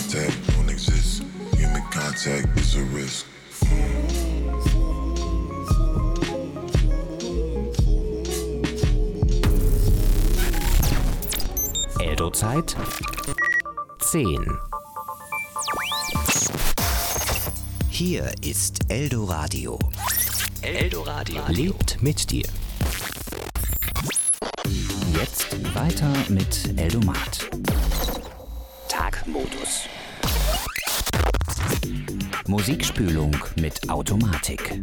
contact don't exist. Human contact is a risk. Eldo-Zeit 10. Hier ist Eldoradio. Eldoradio lebt mit dir. Jetzt weiter mit Eldomat. Tagmodus. Musikspülung mit Automatik.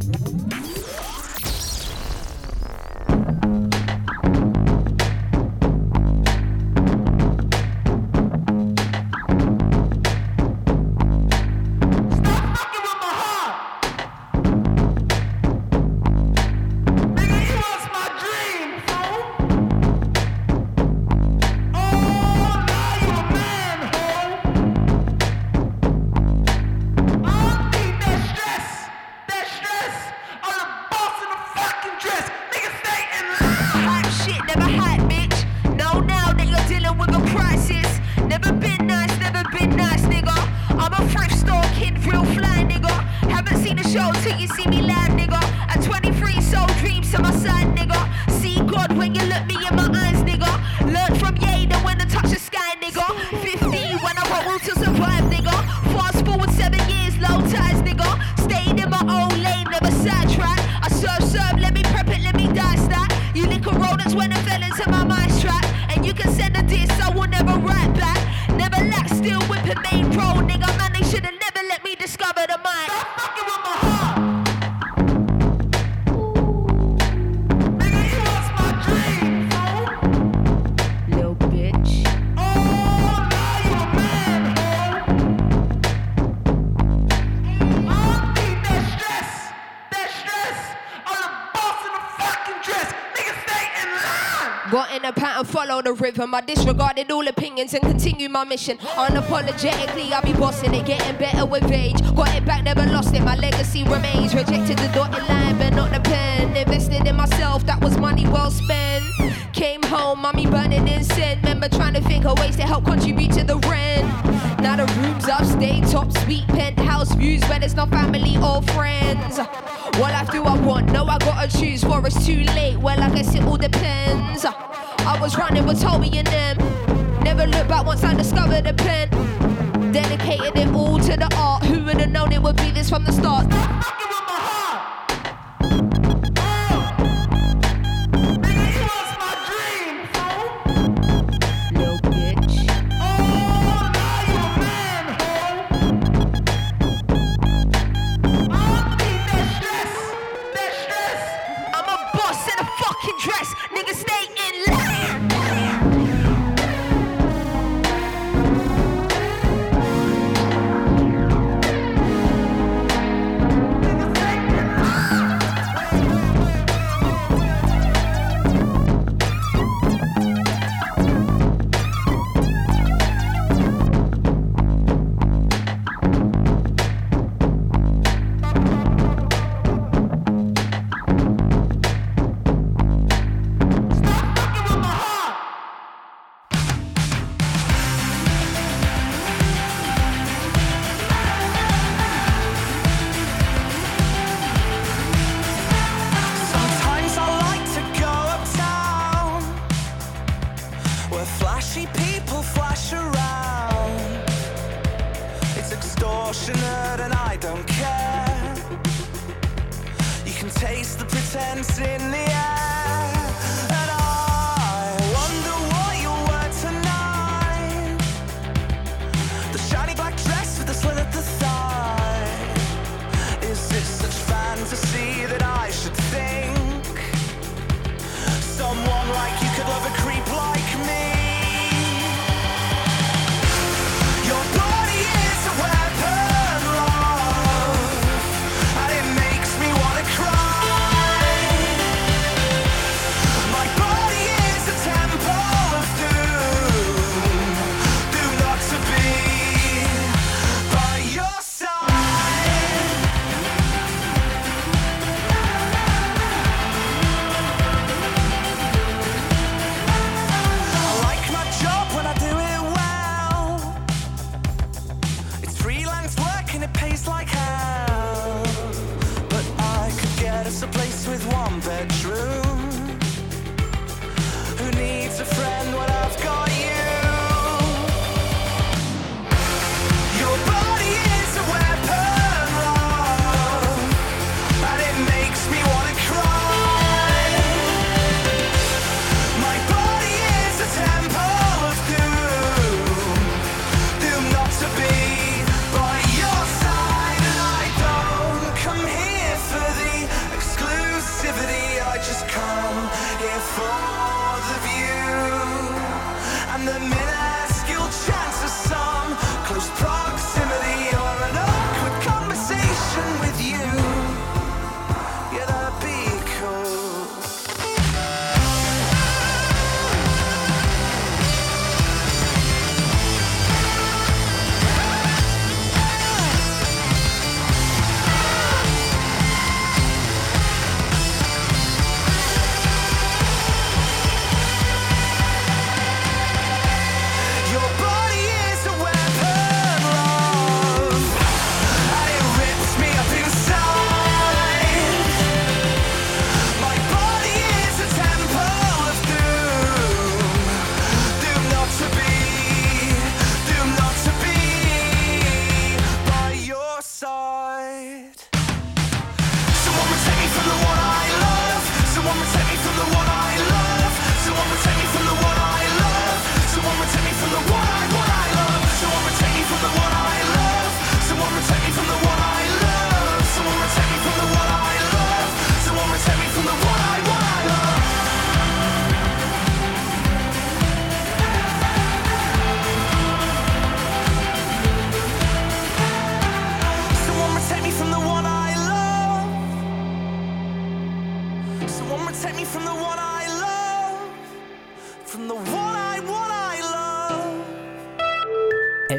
Follow the rhythm, I disregarded all opinions and continue my mission. Unapologetically, I'll be bossing it, getting better with age. Got it back, never lost it, my legacy remains. Rejected the dotted line, but not the pen. Invested in myself, that was money well spent. Came home, mommy burning incense. Remember trying to think of ways to help contribute to the rent. Now the room's upstate, top suite, penthouse views, when it's not family or friends. What life do I want? No, I gotta choose, for it's too late. Well, I guess it all depends. I was running with Toby and them. Never looked back once I discovered the pen. Dedicated it all to the art. Who would have known it would be this from the start?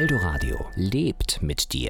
Eldoradio lebt mit dir.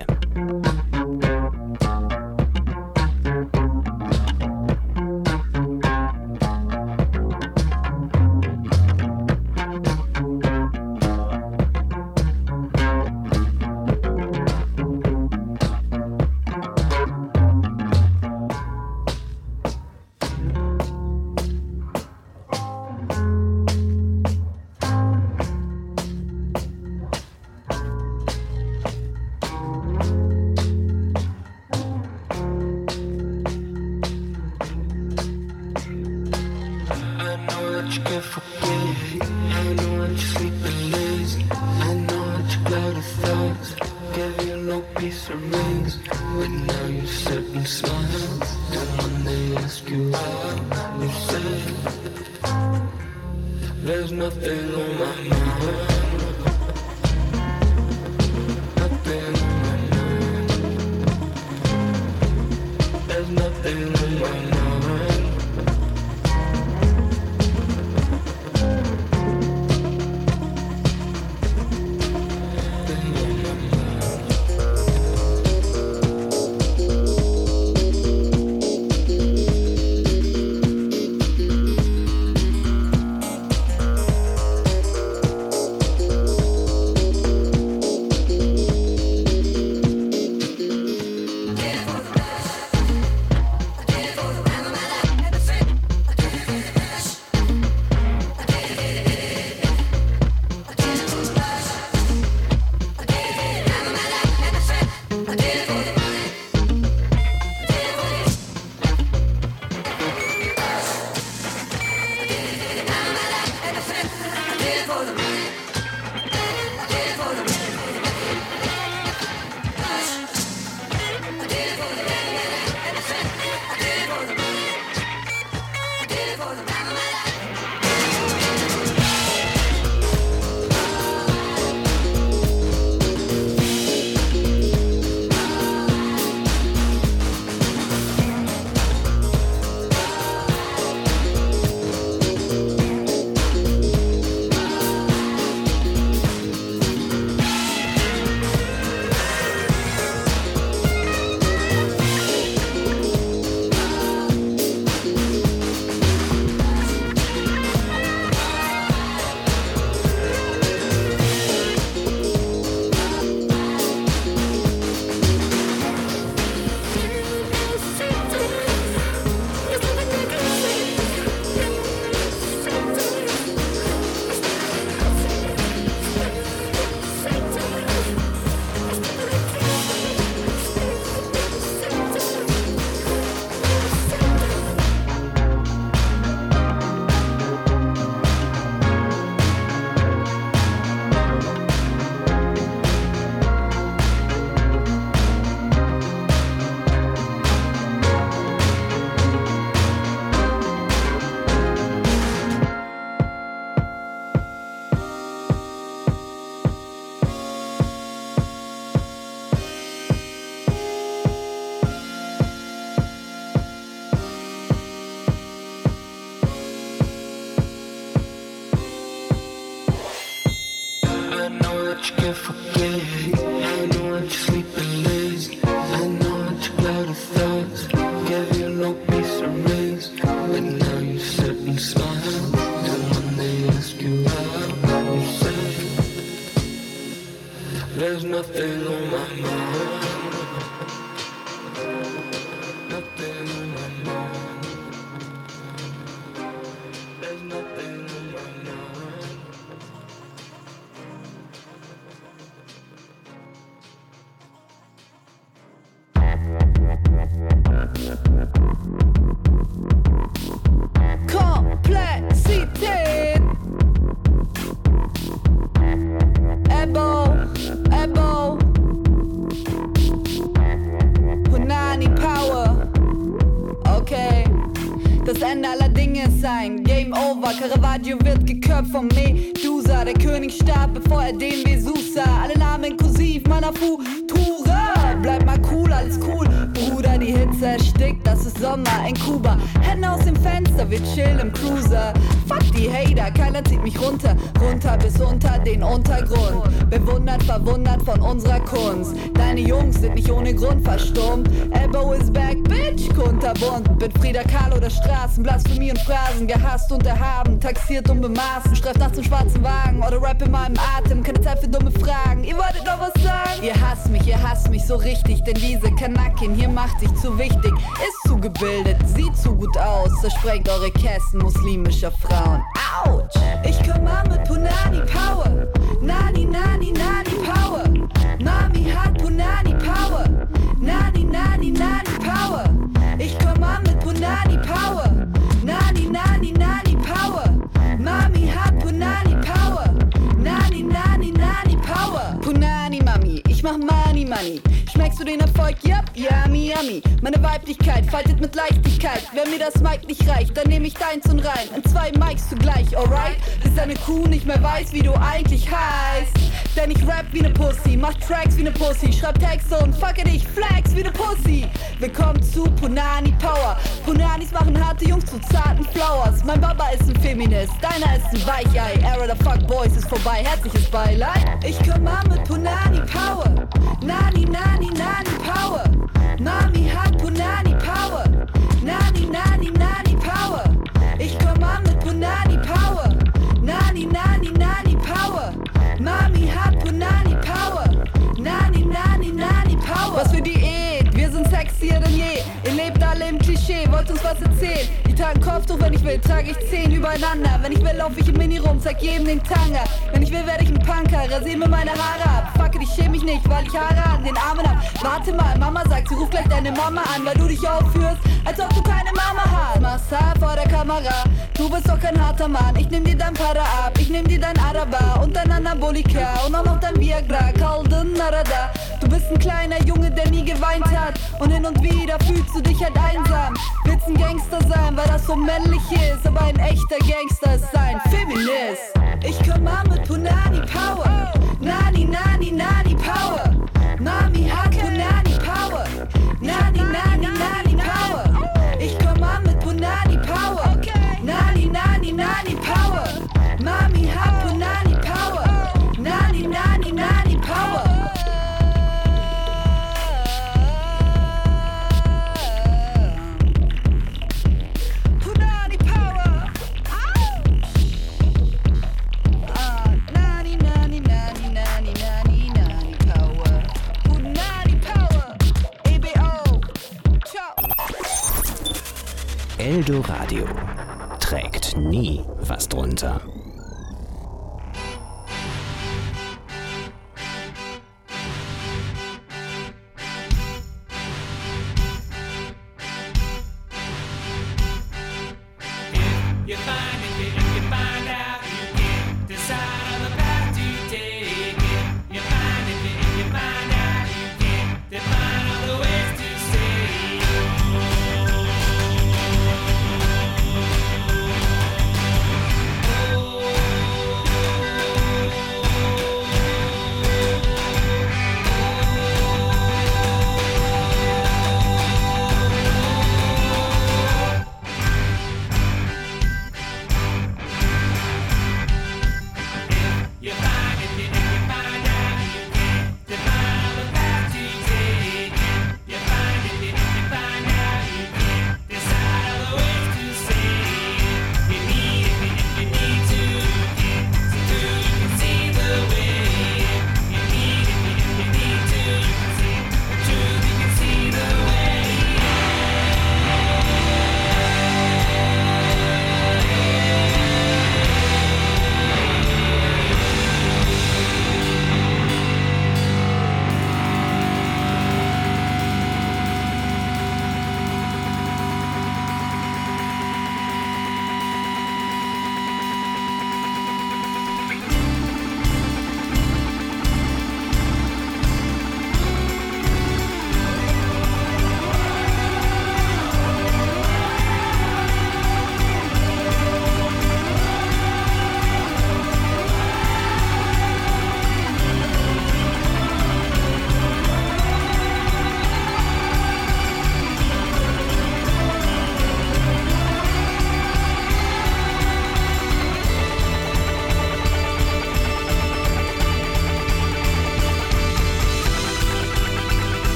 Caravaggio wird geköpft vom Medusa. Der König starb, bevor er den Vesus sah. Alle Namen kursiv, meiner Futura. Bleib mal cool, alles cool. Bruder, die Hitze erstickt. Das ist Sommer in Kuba. Hände aus dem Fenster, wir chillen im Cruiser. Fuck die Hater, keiner zieht mich runter. Runter bis unter den Untergrund. Bewundert, verwundert von unserer Kunst. Deine Jungs sind nicht ohne Grund verstummt. Elbow is back, bitch, kunterbunt. Bin Frida Kahlo der Straßen, Blasphemie und Phrasen. Gehasst und erhaben, taxiert und bemaßen. Streift nachts im schwarzen Wagen oder Rap in meinem Atem. Keine Zeit für dumme Fragen, ihr wolltet noch was sagen? Ihr hasst mich so richtig. Denn diese Kanakin hier macht sich zu wichtig. Ist zu gebildet, sieht zu gut aus. Zersprengt eure Kästen muslimischer Frauen. Autsch! Ich komm an mit Punani Power. Nani, nani, nani Power. Mami hat Punani Power. Nani, nani, nani Power. Ich komm an mit Punani Power. Nani, nani, nani Power. Mami hat Punani Power. Nani, nani, nani Power. Punani Mami, ich mach Money, Money. Schmeckst du den Erfolg? Yup, yummy, yummy. Meine Weiblichkeit faltet mit Leichtigkeit. Wenn mir das Mic nicht reicht, dann nehm ich deins und rein. In 2 Mics zugleich, alright? Bis deine Kuh nicht mehr weiß, wie du eigentlich heißt. Denn ich rap wie ne Pussy, mach Tracks wie ne Pussy. Schreib Texte und fucke dich, flex wie ne Pussy. Willkommen zu Punani Power. Punanis machen harte Jungs zu zarten Flowers. Mein Baba ist ein Feminist, deiner ist ein Weichei. Era the Fuck Boys ist vorbei, herzliches Beileid. Ich komm an mit Punani Power. Nani, nani, nani Power. Mami hat Punani Power. Nani, nani, nani Power. Ich komm an mit Punani Power. Nani, nani, nani Power. Mami hat Punani Power. Nani, nani, nani Power. Was für Diät, wir sind sexier denn je. Ihr lebt alle im Klischee, wollt uns was erzählen. Ich trage ein Kopftuch, wenn ich will, trage ich 10 übereinander. Wenn ich will, lauf ich im Mini rum, zeig jedem den Tanga. Wenn ich will, werde ich ein Punker, rasier mir meine Haare ab. Fuck it, ich schäme mich nicht, weil ich Haare an den Armen hab. Warte mal, Mama sagt, sie ruft gleich deine Mama an, weil du dich aufführst, als ob du keine Mama hast. Mach's hart vor der Kamera, du bist doch kein harter Mann. Ich nehm dir dein Para ab, ich nehm dir dein Araber und dein Anabolika und auch noch dein Viagra, Kalden Narada. Du bist ein kleiner Junge, der nie geweint hat und hin und wieder fühlst du dich halt einsam. Willst ein Gangster sein, weil das so männlich ist, aber ein echter Gangster ist ein Feminist. Ich komm an mit Punani Power. Nani, nani, nani Power. Mami hat Punani Power. Nani, nani, nani Power. Ich komm an mit Punani Power. Nani, nani, nani Power. Mami hat Punani Power. Nani, nani, nani Power. Eldoradio trägt nie was drunter. Oh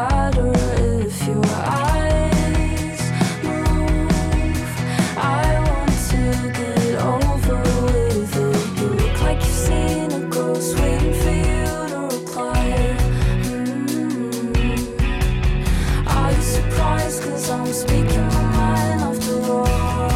matter if your eyes move. I want to get over with it. You look like you've seen a ghost waiting for you to reply. Are you surprised 'cause I'm speaking my mind after all?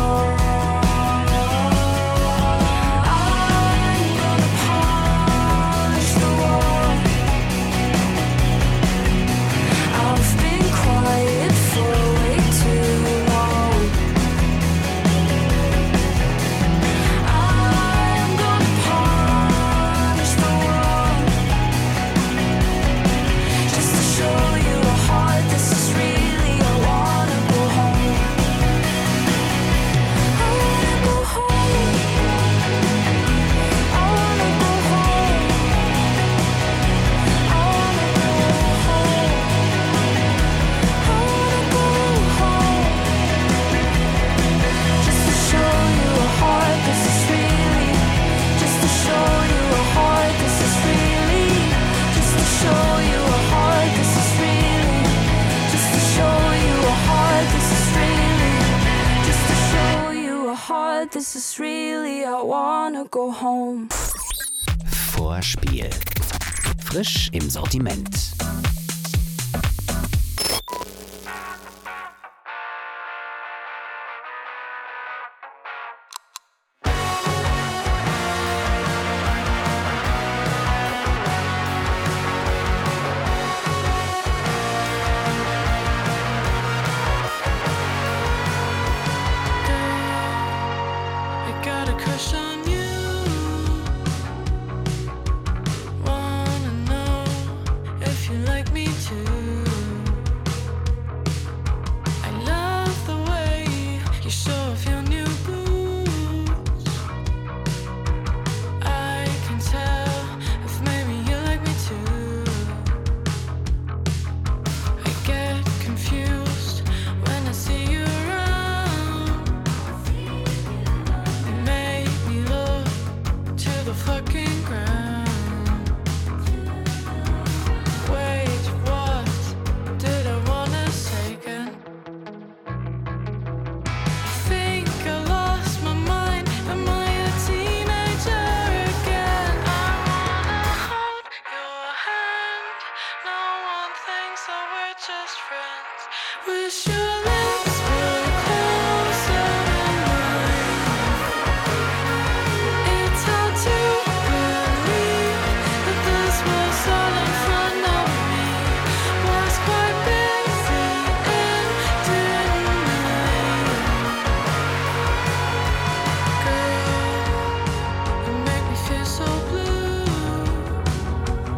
This is really, I wanna go home. Vorspiel. Frisch im Sortiment.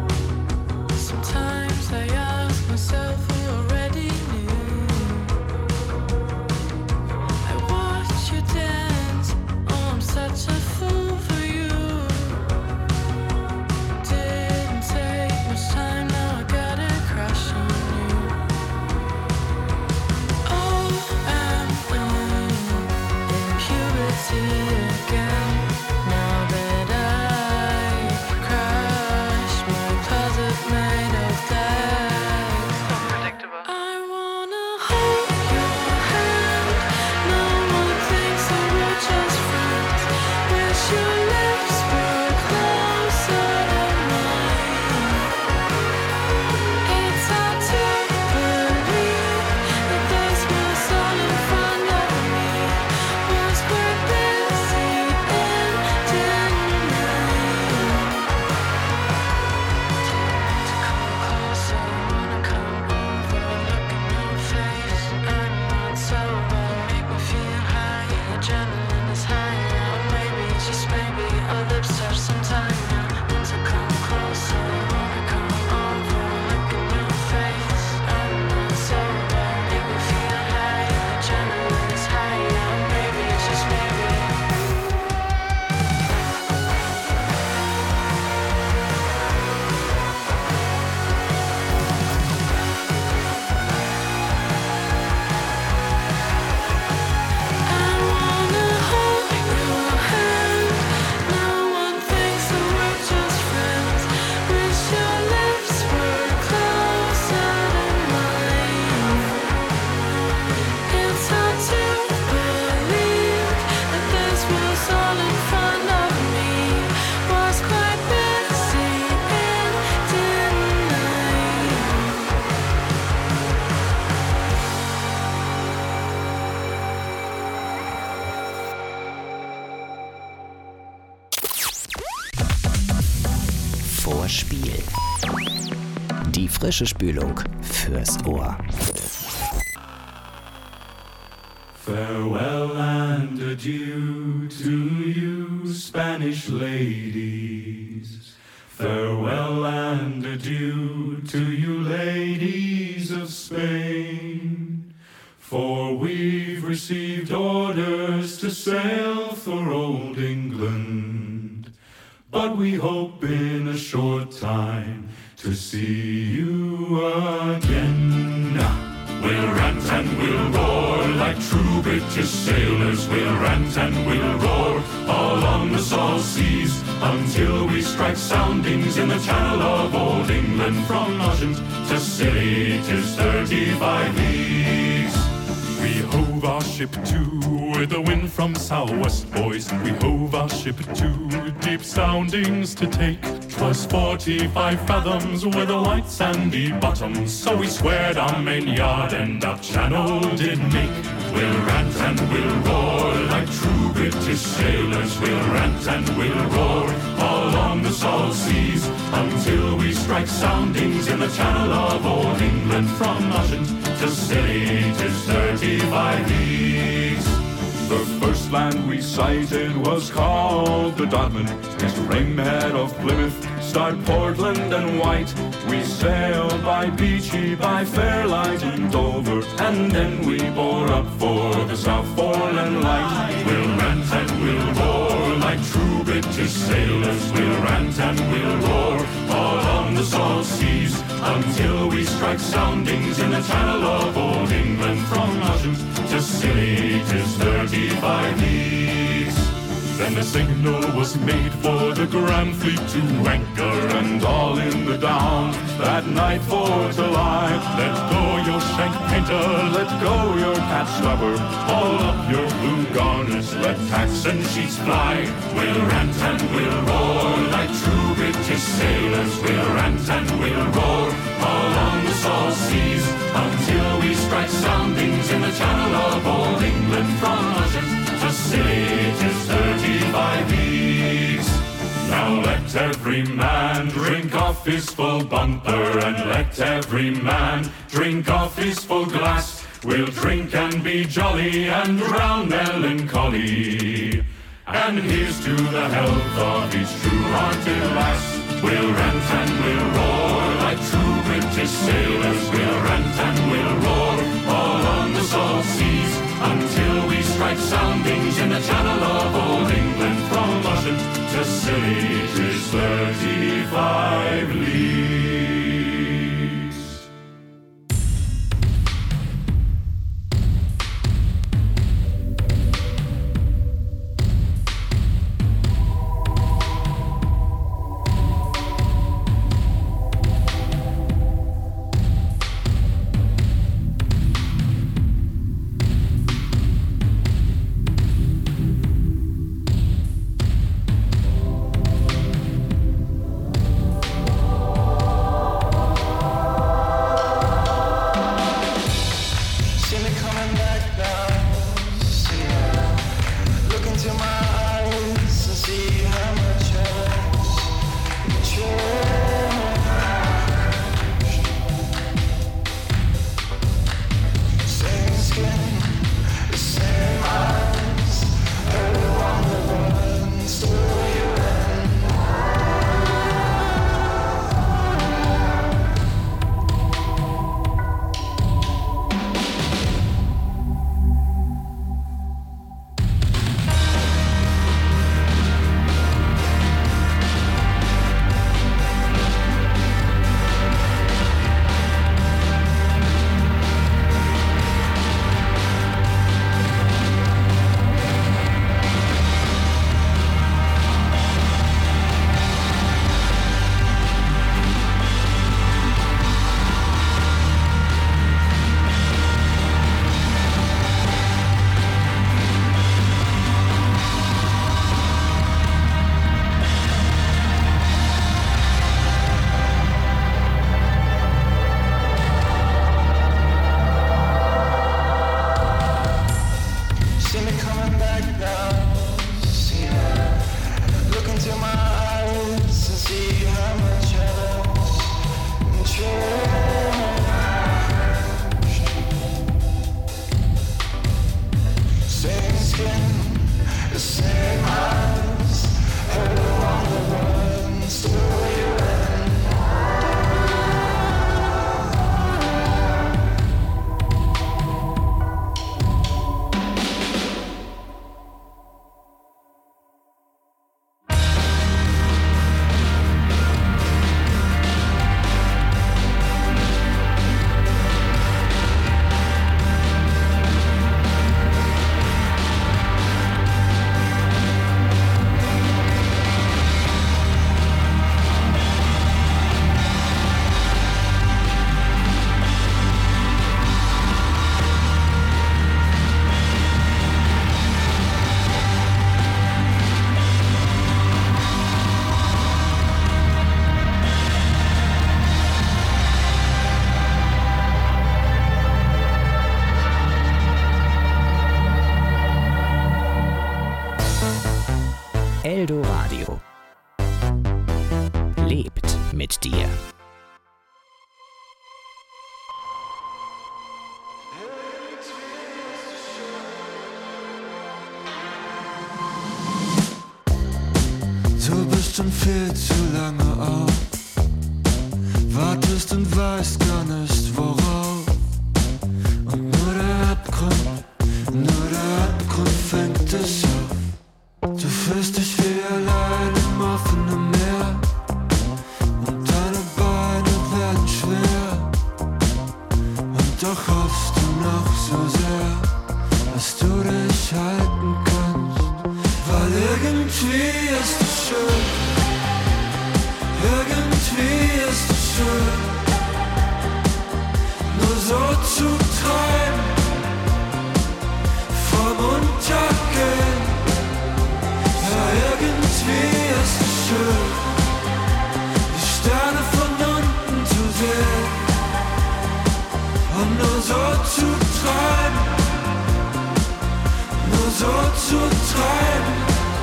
Sometimes I ask myself who already knew. Vorspiel. Die frische Spülung fürs Ohr. Farewell and adieu to you, Spanish ladies. Farewell and adieu to you, ladies of Spain. For we've received orders to sail for old England. But we hope in a short time to see you again. We'll rant and we'll roar like true British sailors. We'll rant and we'll roar along the salt seas until we strike soundings in the channel of old England. From Ushant to Scilly 'tis 35 leagues. We hove our ship to with the wind from southwest, boys. We hove our ship to deep soundings to take. 'Twas 45 fathoms with a white sandy bottom, so we squared our main yard and our channel did make. We'll rant and we'll roar like true British sailors. We'll rant and we'll roar along the salt seas until we strike soundings in the channel of old England. From Ushant to Scilly 'tis 35 leagues. The first land we sighted was called the Dodman. It's Rainhead of Plymouth, starred Portland and White. We sailed by Beachy, by Fairlight and Dover, and then we bore up for the South Foreland Light. We'll rant and we'll roar like true British sailors. We'll rant and we'll roar all on the salt seas until we strike soundings in the channel of old England. From Ushant to Scilly 'tis 35 leagues. Then the signal was made for the Grand Fleet to anchor, and all in the Down that night for to lie. Let go your shank painter, let go your catch stubber, haul up your blue garners, let tacks and sheets fly. We'll rant and we'll roar like true British sailors. We'll rant and we'll roar all on the salt seas until we strike soundings in the channel of old England. From Ushant to Scilly 'tis 35 leagues. Now let every man drink off his full bumper, and let every man drink off his full glass. We'll drink and be jolly and drown melancholy. And here's to the health of each true-hearted lass. We'll rant and we'll roar like true British sailors. We'll rant and we'll roar all on the salt seas until we strike soundings in the channel of old England. From Ushant to Scilly 'tis 35 leagues. Eldoradio. Lebt mit dir. Du bist schon viel zu lange auf, wartest und weißt gar nicht worauf. Und nur der Abgrund fängt dich auf. Du fühlst dich wie allein im offenen Meer und deine Beine werden schwer. Und doch hoffst du noch so sehr, dass du dich halten kannst. Weil irgendwie ist es schön, irgendwie ist es schön, nur so zu treiben, vom Untergehen. Ja, irgendwie ist es schön, die Sterne von unten zu sehen und nur so zu treiben, nur so zu treiben.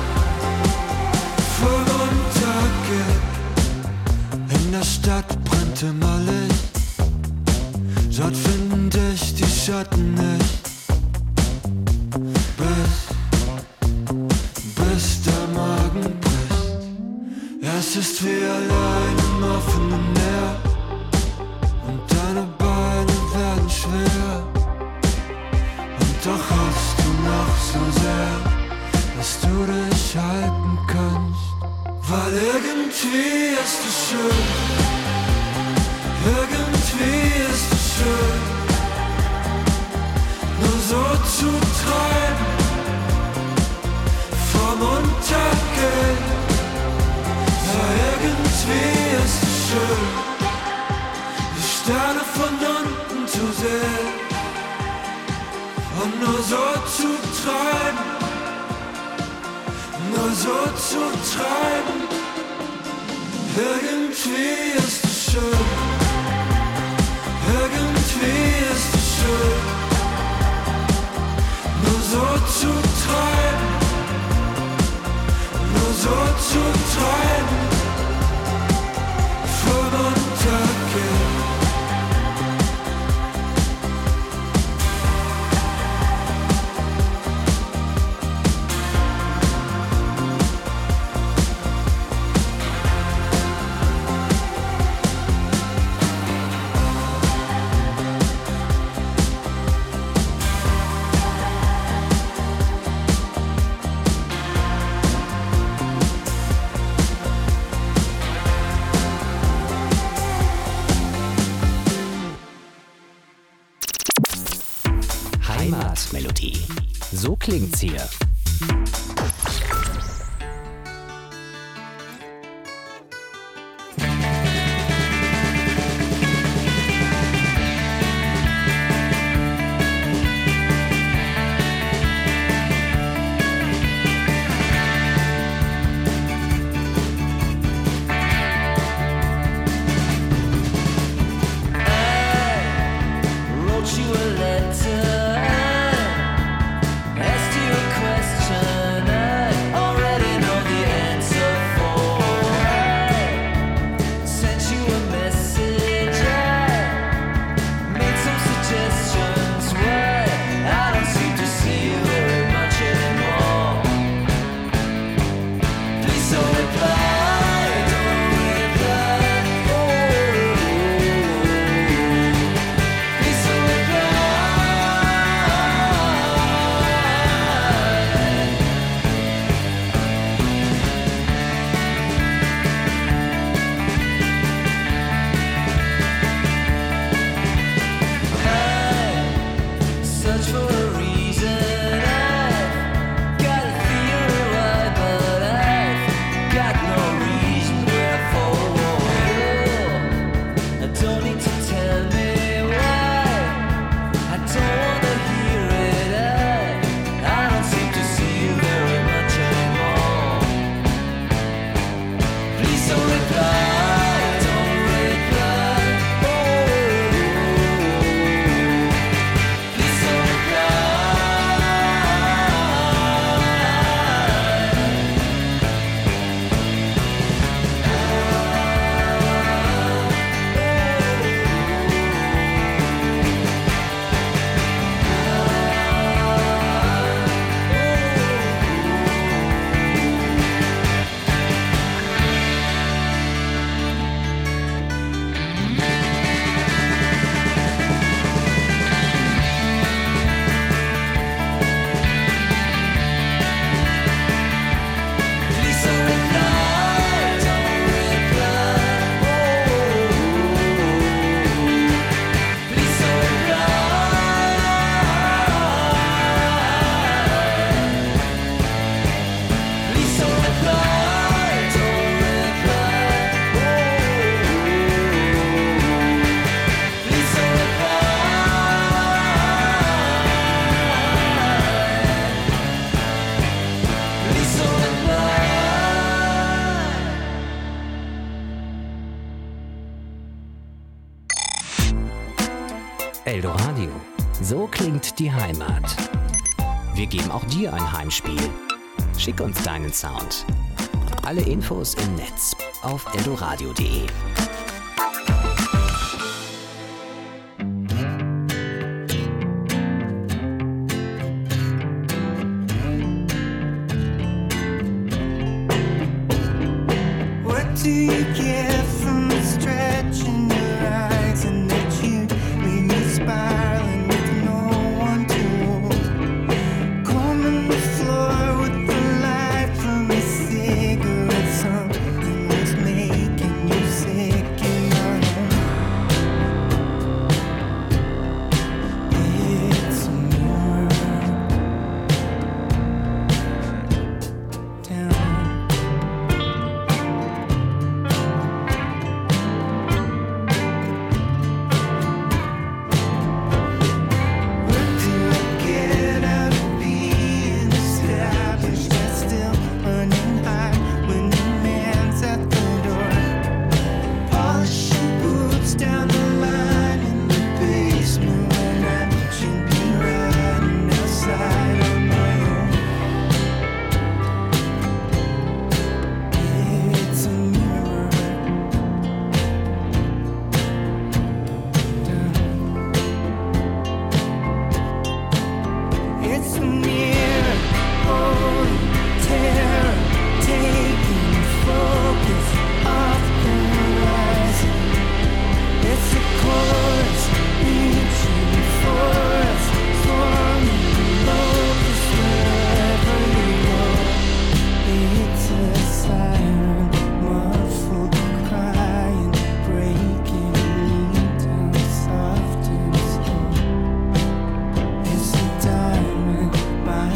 In der Stadt brennt immer Licht, dort finden dich die Schatten nicht. Bis der Magen bricht. Es ist wie allein im offenen Meer und deine Beine werden schwer. Und doch hoffst du noch so sehr, dass du dich halten kannst. Weil irgendwie ist es schön, irgendwie ist es schön, nur so zu treiben, vom Untergehen. Ja, irgendwie ist es schön, die Sterne von unten zu sehen und nur so zu treiben, nur so zu treiben. Irgendwie ist es schön, irgendwie ist es schön, nur so zu treiben, nur so zu treiben, vom Untergehen. Heimatmelodie. So klingt's hier. Eldoradio. So klingt die Heimat. Wir geben auch dir ein Heimspiel. Schick uns deinen Sound. Alle Infos im Netz auf eldoradio.de. Do you get from stretching your eyes and that you leave me spiraling with no one to hold? Combing the floor with the light from a cigarette, something that's making you sick in my home. It's a mirror down. It's near, holy terror, taking focus off the horizon. It's a chorus, reaching for us, forming locust wherever you go. It's a siren, muffled crying, breaking me down soft and slow. It's a diamond, my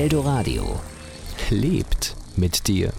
Eldoradio lebt mit dir.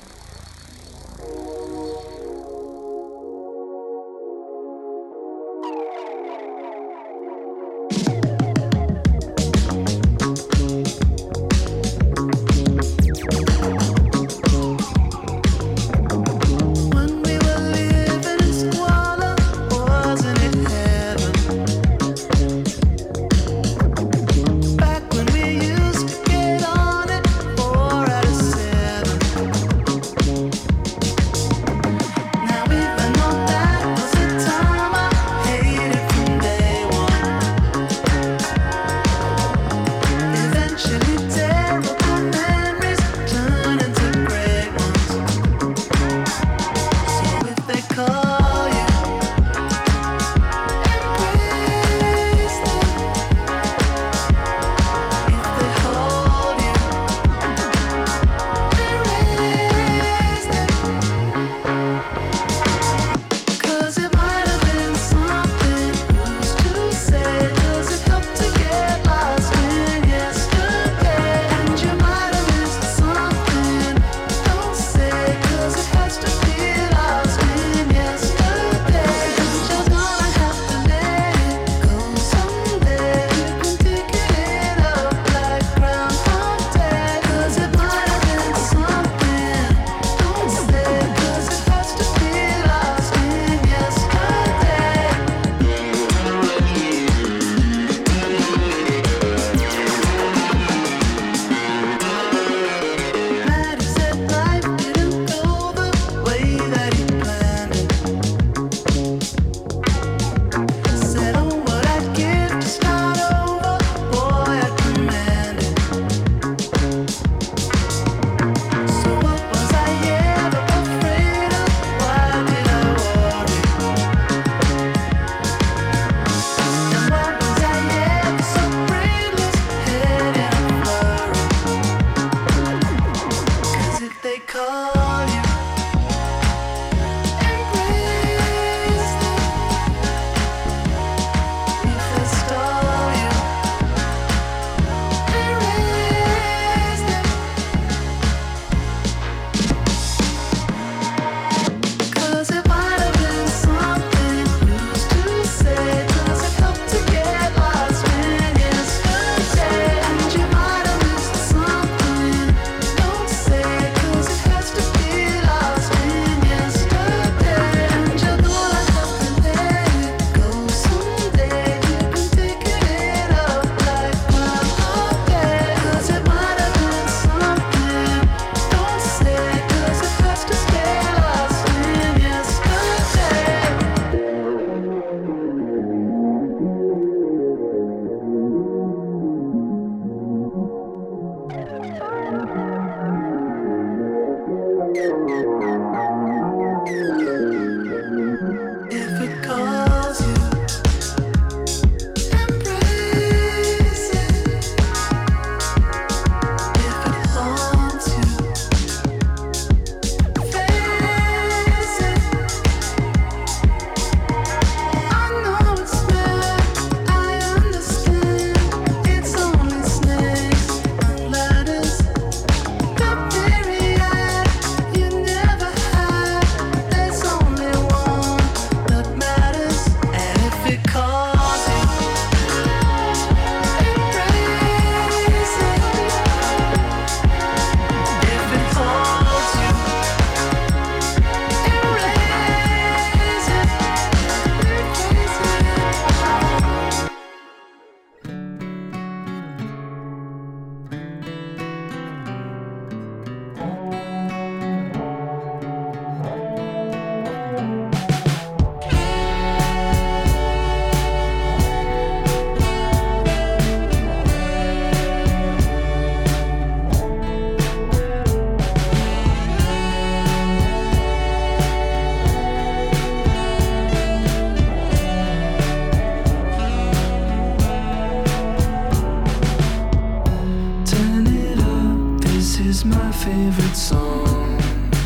favorite song.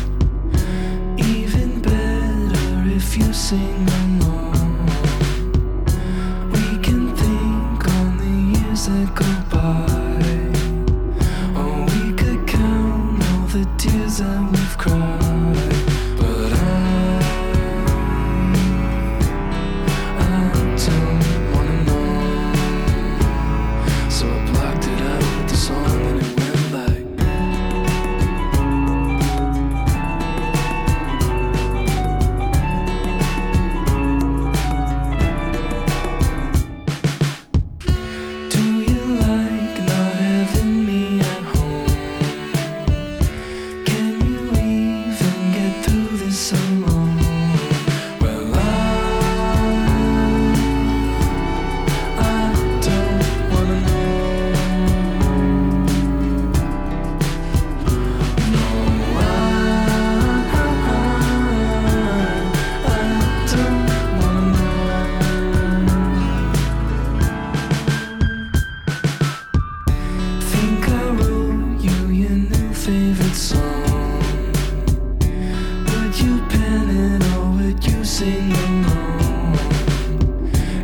Even better if you sing along. We can think on the years that go by. Oh,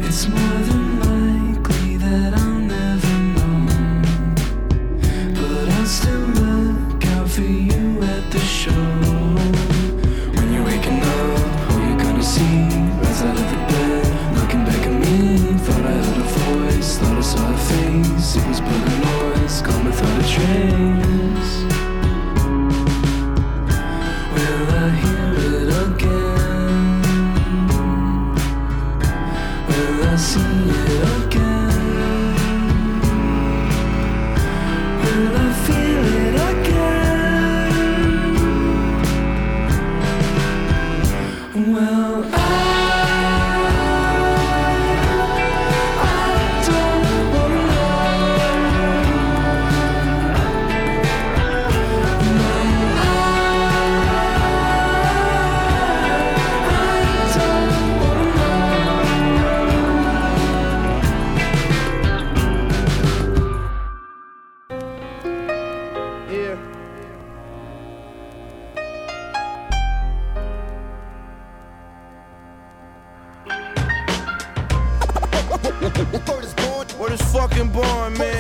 It's more than likely that I'll never know, but I'll still look out for you at the show. When you're waking up, who you gonna see? Rise out of the bed, looking back at me. Thought I heard a voice, thought I saw her face. It was but a noise, gone without a trace. Will I hear it again? Will I see it again? Will I feel it again? Well, I don't wanna know. Word is fucking born, man.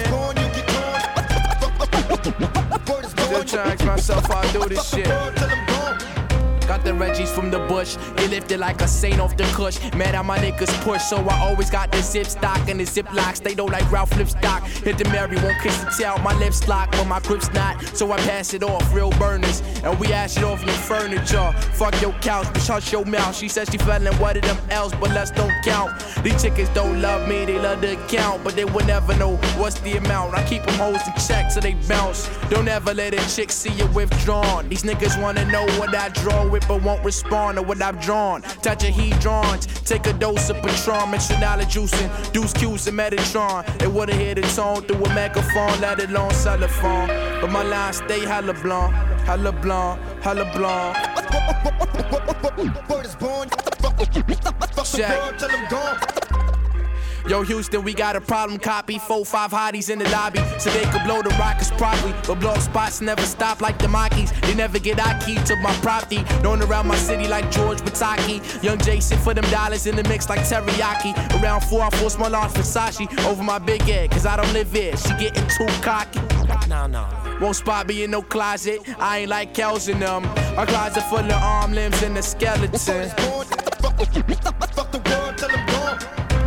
Still trying to ask myself how I do this shit. Got the Reggies from the bush, get lifted like a saint off the cush. Mad how my niggas push, so I always got the zip stock and the zip locks. They don't like Ralph Lipstock. Hit the Mary, won't kiss the tail. My lips lock, but my grip's not. So I pass it off, real burners, and we ash it off your furniture. Fuck your couch, bitch, hush your mouth. She said she fell in one of them L's, but let's don't count. These chickens don't love me, they love the account, but they will never know what's the amount. I keep them hoes in check so they bounce. Don't ever let a chick see you withdrawn. These niggas wanna know what I draw with, but won't respond to what I've drawn. Touch a hedrons, take a dose of Patron, mix vanilla juicing, Deuce Q's and Metatron. They would've hear the tone through a megaphone, let alone cellophone. But my lines stay hella blonde, hella blonde, hella blonde. Check. Yo, Houston, we got a problem, copy 4-5 hotties in the lobby, so they could blow the rockets properly. But blow spots never stop like the Monkeys. They never get our key to my property. Known around my city like George Pataki. Young Jason for them dollars in the mix like teriyaki. Around 4, I force my large Versace over my big head, cause I don't live here. She getting too cocky. No. Won't spot me in no closet. I ain't like Kels in them. My closet full of arm, limbs, and a skeleton. Fuck the world, tell them gone.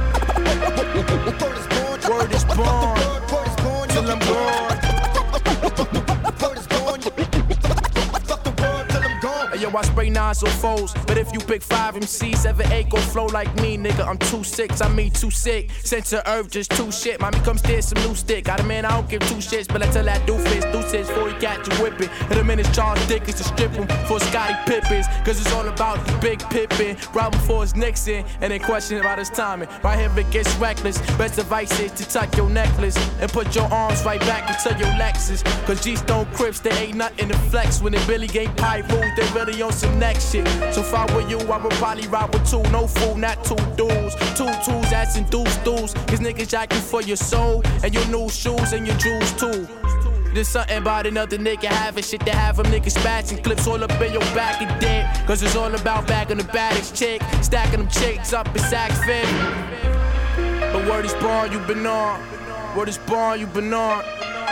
Word is born, till I'm gone. Word is born, fuck the world till I'm gone. Yo, I spray 9s or 4s, but if you pick 5 MCs, 7, 8 gon' flow like me, nigga. I'm 2-6, I mean too sick. Sent to earth, just too shit. Mommy, come steal some new stick. Got a man, I don't give 2 shits, but I tell that doofus, deuces, before he catch you whipping. Hit him in his Charles Dickens to strip him for Scottie Pippins, cause it's all about the big Pippin. Rob him for his Nixon, and then question about his timing. Right here it gets reckless. Best advice is to tuck your necklace and put your arms right back into your Lexus. Cause G-Stone Crips, they ain't nothing to flex. When the Billy Gang Pie rules, they really on some next shit. So if I were you, I would probably ride with 2. No fool, not 2 dudes. 2 tools, that's in dudes. Cause niggas jacking for your soul and your new shoes and your jewels too. There's something about another nigga having shit to have them niggas spatching clips all up in your back and dead. Cause it's all about bagging the baddest chick, stacking them chicks up in Saks Fifth. But word is born, you been on. Word is born, you been on.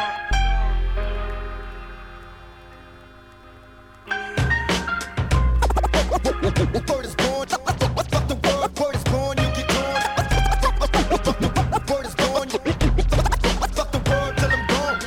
Word is born, fuck the word. Word is born, you get gone. Word is born, fuck the word till I'm gone.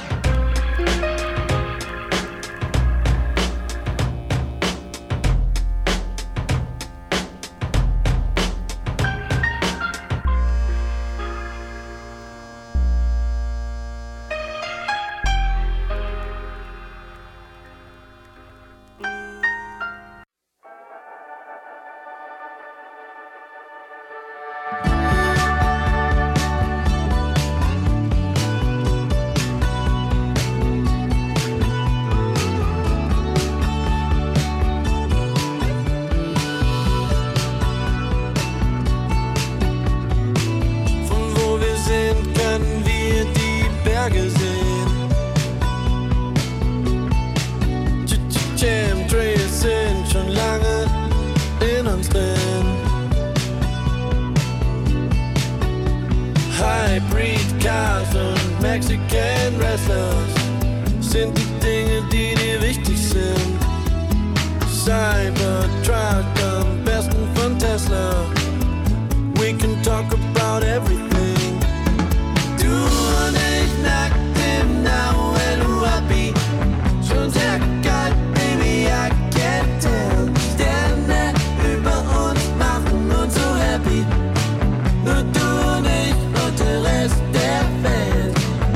Hybrid Cars und Mexican Wrestlers sind die Dinge, die dir wichtig sind. Cybertruck am besten von Tesla. We can talk about everything. Du und ich nackt im Now LUAP. Schon sehr geil, baby, I can't tell. Sterne über uns machen uns so happy. Nur du und ich und der Rest der Welt.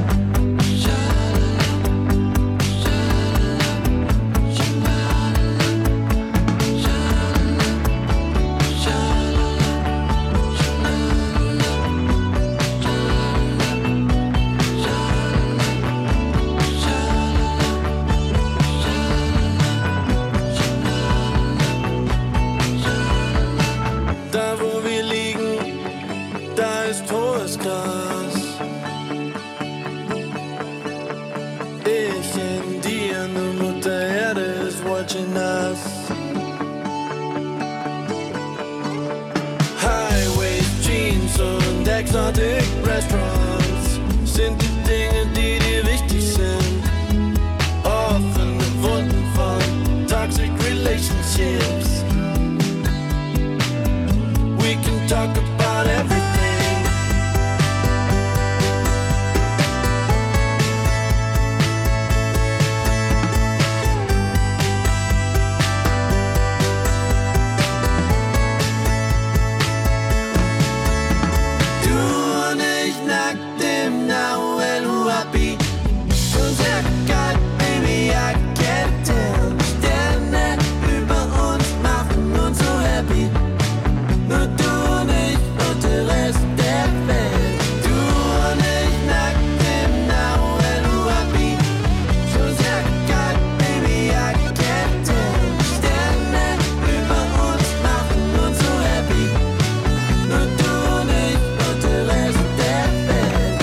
Da wo wir liegen, da ist hohes Gras. Ich in dir, nur Mutter Erde is watching us. Highways, Jeans und exotic Restaurants sind die Dinge, die dir wichtig sind. Offene Wunden von toxic relationships. We can talk about everything. Du und ich nackt im Now LUAP. Schon sehr geil, baby, I can't tell. Sterne über uns machen uns so happy. Nur du und ich und der Rest der Welt. Du und ich nackt im Now LUAP. Schon sehr geil, baby, I can't tell. Sterne über uns machen uns so happy. Nur du und ich und der Rest der Welt.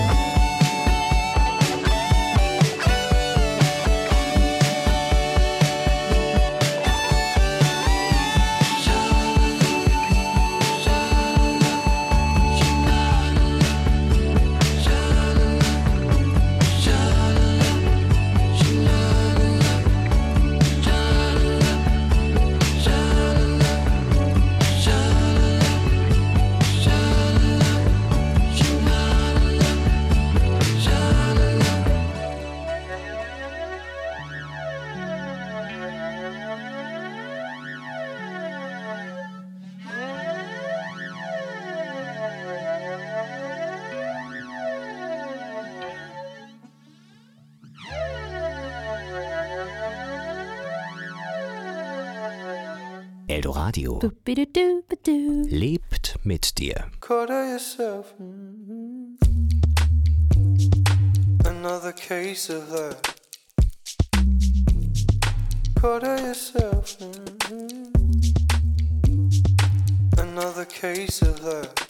Eldoradio lebt mit dir. Quarter yourself. Another case of that. Quarter yourself. Another case of that.